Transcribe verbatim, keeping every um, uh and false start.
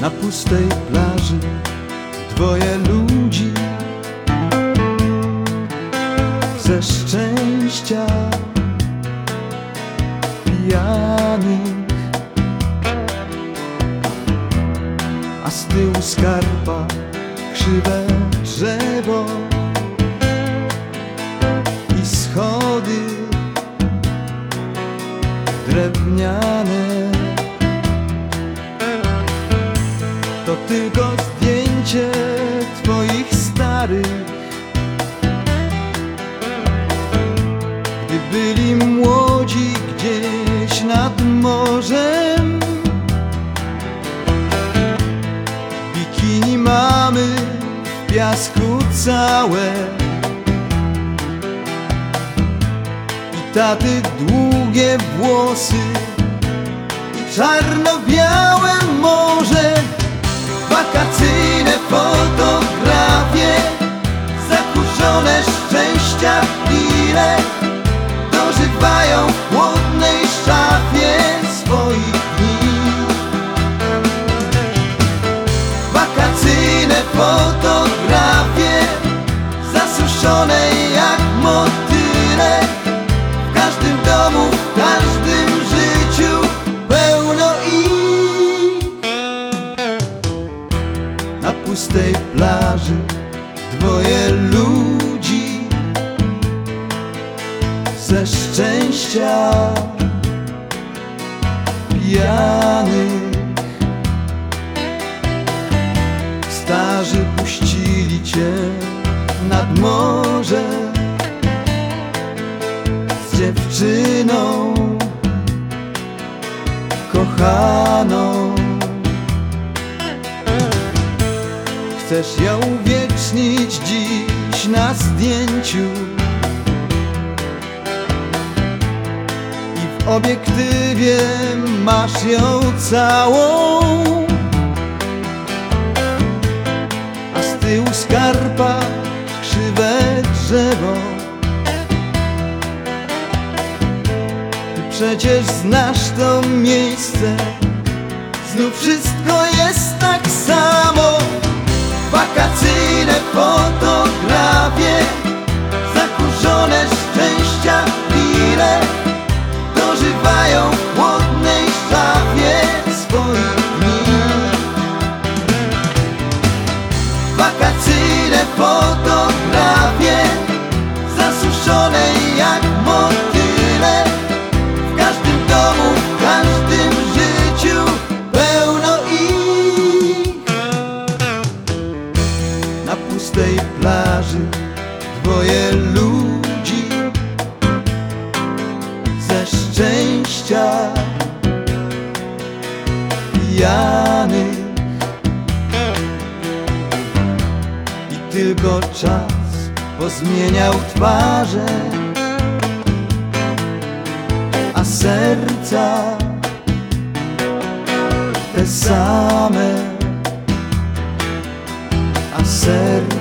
Na pustej plaży dwoje ludzi ze szczęścia pijanych, a z tyłu skarpa krzywe drzewo i schody drewniane. To tylko zdjęcie twoich starych, gdy byli młodzi gdzieś nad morzem. Bikini mamy w piasku całe i taty długie włosy i czarno-białe morze. Wakacyjne fotografie, zakurzone szczęścia chwile dożywają w chłodnej szafie swoich dni. Wakacyjne fotografie, zasuszone jak motyle, w każdym domu, w każdym życiu pełno ich. Na pustej plaży dwoje ludzi ze szczęścia pijanych. Starzy puścili cię nad morze z dziewczyną kochaną. Chcesz ją uwiecznić dziś na zdjęciu i w obiektywie masz ją całą, a z tyłu skarpa krzywe drzewo. Ty przecież znasz to miejsce, znów wszystko jest tak samo. Wakacyjne fotografie, zakurzone szczęścia chwile dożywają w chłodnej szafie swoich dni. Wakacyjne fotografie, zasuszone jak motyle, w każdym domu, w każdym życiu pełno ich. Na pustej plaży dwoje ludzi ze szczęścia pijanych. I tylko czas pozmieniał twarze, a serca te same, a serca